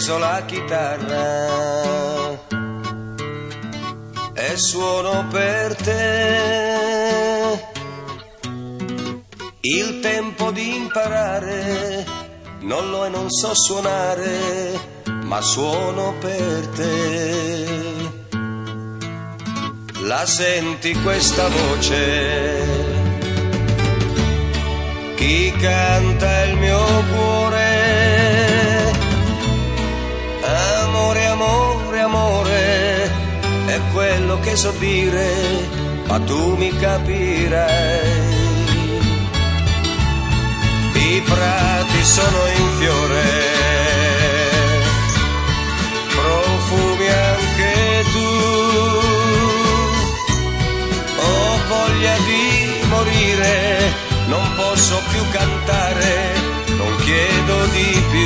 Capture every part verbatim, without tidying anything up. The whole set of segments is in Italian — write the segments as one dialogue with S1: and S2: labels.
S1: preso la chitarra e suono per te. Il tempo di imparare non lo e non so suonare, ma suono per te. La senti questa voce? Chi canta il mio cuore? Amore, amore, amore, è quello che so dire, ma tu mi capirai. I prati sono in fiore, profumi anche tu. Ho voglia di morire, non posso più cantare, non chiedo di più.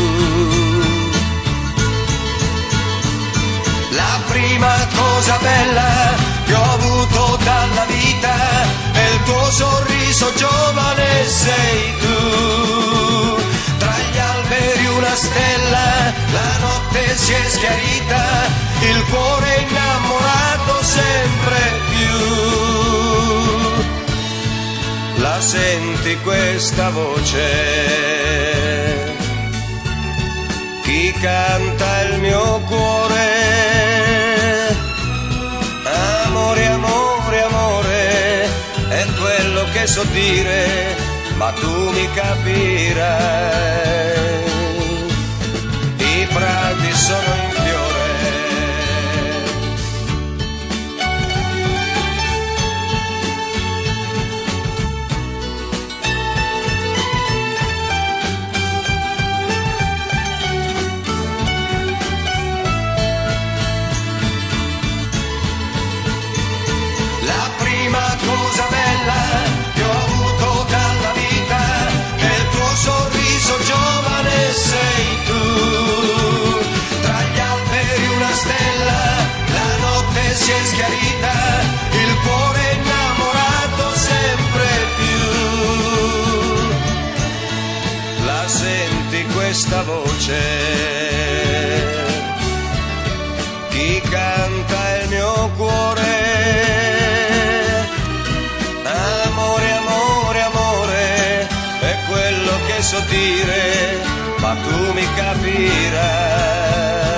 S1: La prima cosa bella che ho avuto dalla vita è il tuo sorriso giovane, sei tu. Tra gli alberi una stella, la notte si è schiarita, il cuore innamorato sempre più. La senti questa voce? Chi canta il mio cuore? Amore, amore, amore, è quello che so dire, ma tu mi capirai. I prati sono in fiore. La prima cosa bella che ho avuto dalla vita è il tuo sorriso giovane, sei tu. Tra gli alberi una stella, la notte si è schiarita, il cuore innamorato sempre più. La senti questa voce? Chi canta il mio cuore? Amore, amore, amore, è quello che so dire, ma tu mi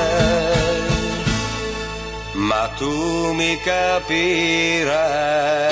S1: capirai, ma tu mi capirai.